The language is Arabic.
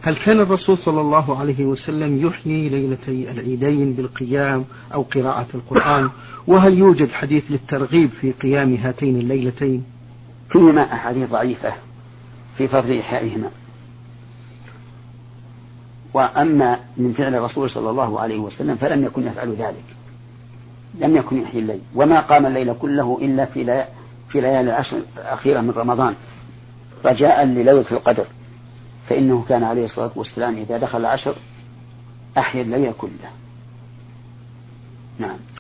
هل كان الرسول صلى الله عليه وسلم يحيي ليلتي العيدين بالقيام أو قراءة القرآن؟ وهل يوجد حديث للترغيب في قيام هاتين الليلتين؟ فيهما أحاديث ضعيفة في فضل إحيائهما. وأما من فعل الرسول صلى الله عليه وسلم فلم يكن يفعل ذلك، لم يكن يحيي الليل، وما قام الليل كله إلا في ليالي العشر الأخيرة من رمضان رجاء لليلة القدر، فإنه كان عليه الصلاة والسلام إذا دخل العشر أحيا الليل كله. نعم.